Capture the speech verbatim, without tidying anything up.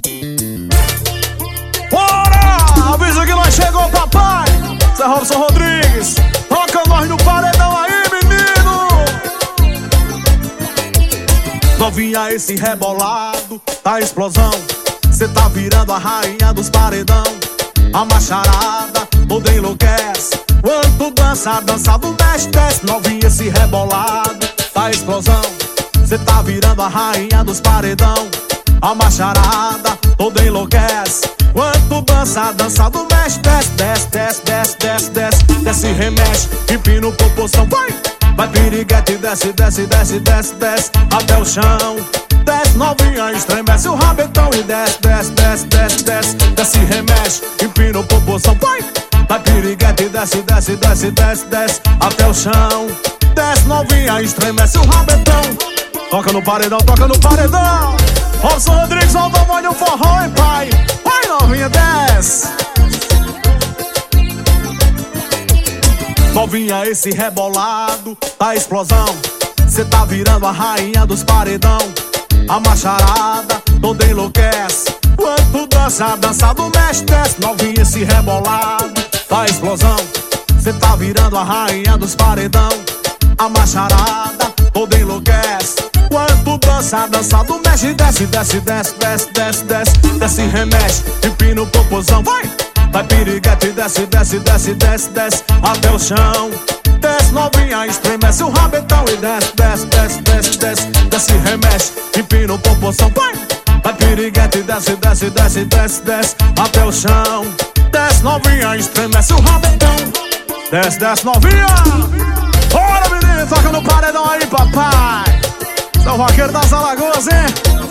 Bora! Avisa que nós chegou, papai. Zé Robson Rodrigues, toca nós no paredão aí, menino. Novinha, esse rebolado tá explosão. Cê tá virando a rainha dos paredão. A macharada toda enlouquece quando tu dança, dança do mexe, desce. Novinha, esse rebolado tá explosão. Cê tá virando a rainha dos paredão. A macharada toda enlouquece quando tu dança, dança do mexe, desce, desce, desce, desce, desce, desce, desce, remexe, empina proporção, vai, vai piriguete, desce, desce, desce, desce, desce, até o chão. Desce novinha, estremece o rabetão e desce, desce, desce, desce, desce, desce, remexe, empina proporção, vai, vai piriguete, desce, desce, desce, desce, desce, até o chão. Desce novinha, estremece o rabetão. Toca no paredão, toca no paredão. Robson Rodrigues, olha o tamanho do forró, hein, pai? Vai, novinha, desce. Novinha, esse rebolado tá explosão. Cê tá virando a rainha dos paredão. A macharada toda enlouquece quando tu dança, dança do mexe, desce. Novinha, esse rebolado tá explosão. Cê tá virando a rainha dos paredão. A macharada toda enlouquece quando tu dança, dança do mexe, desce, desce, desce, desce, desce, desce, desce, remexe, empina proporção, vai, vai piriguete, desce, desce, desce, desce, desce, até o chão. Desce novinha, estremece o rabetão e desce, desce, desce, desce, desce, desce, remexe, empina proporção, vai, vai piriguete, desce, desce, desce, desce, desce, até o chão. Desce novinha, estremece o rabetão. Desce, desce novinha. Bora, menino, toca no paredão aí, papai. São Vaqueiro das Alagoas, hein?